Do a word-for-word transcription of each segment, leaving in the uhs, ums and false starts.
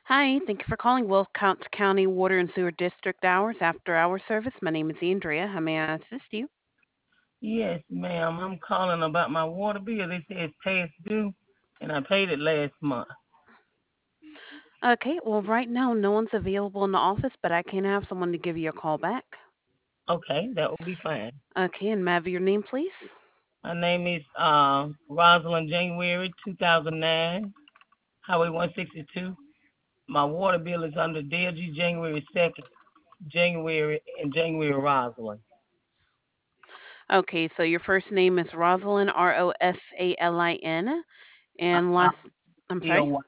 Hi, thank you for calling Wilcox County Water and Sewer District Hours After Hour Service. My name is Andrea. How may I assist you? Yes, ma'am. I'm calling about my water bill. They say it's past due, and I paid it last month. Okay, well, right now no one's available in the office, but I can have someone to give you a call back. Okay, that will be fine. Okay, and may I have your name, please? My name is uh, Rosalind January, two thousand nine, Highway one sixty-two. My water bill is under D L G January second, January, and January Rosalind. Okay, so your first name is Rosalind, R O S A L I N, Uh, and uh, last, I'm sorry? L Y.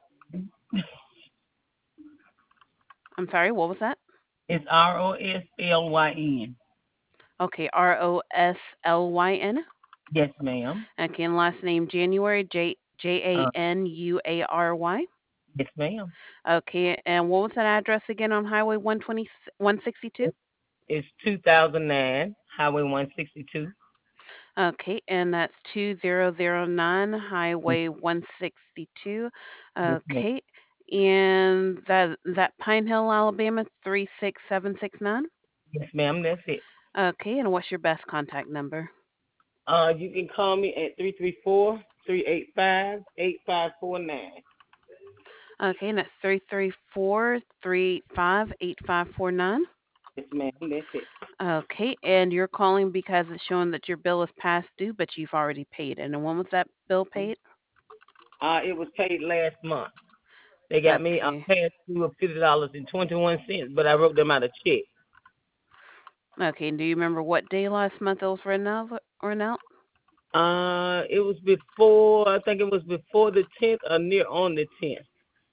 I'm sorry, what was that? It's R O S L Y N. Okay, R O S L Y N. Yes, ma'am. Okay, and last name January, J J Uh, A N U A R Y. yes, ma'am. Okay, and what was that address again on Highway one twenty, one sixty-two? It's two thousand nine, Highway one sixty-two. Okay, and that's two thousand nine Highway one sixty-two. Yes, ma'am. Okay, and that that Pine Hill, Alabama three six seven six nine. Yes, ma'am. That's it. Okay, and what's your best contact number? Uh, you can call me at three three four, three eight five, eight five four nine. Okay, and that's three three four three eight five eight five four nine. Yes, ma'am. That's it. Okay, and you're calling because it's showing that your bill is past due, but you've already paid it. And when was that bill paid? Uh, it was paid last month. They got me a Okay. past due of fifty dollars and twenty one cents, but I wrote them out a check. Okay, and do you remember what day last month it was written out? Written out? Uh, it was before. I think it was before the tenth or near on the tenth.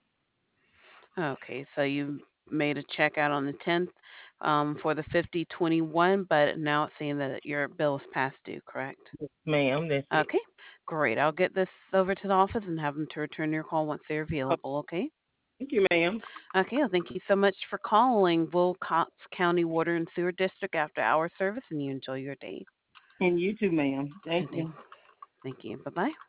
Okay, so you made a check out on the tenth um, for the fifty twenty-one, but now it's saying that your bill is past due, correct? Yes, ma'am. That's it. Okay, great. I'll get this over to the office and have them to return your call once they're Oh, available, okay? thank you, ma'am. Okay, well, thank you so much for calling Wilcox County Water and Sewer District after hour service, and you enjoy your day. And you too, ma'am. Thank And you. thank, thank you. Bye bye.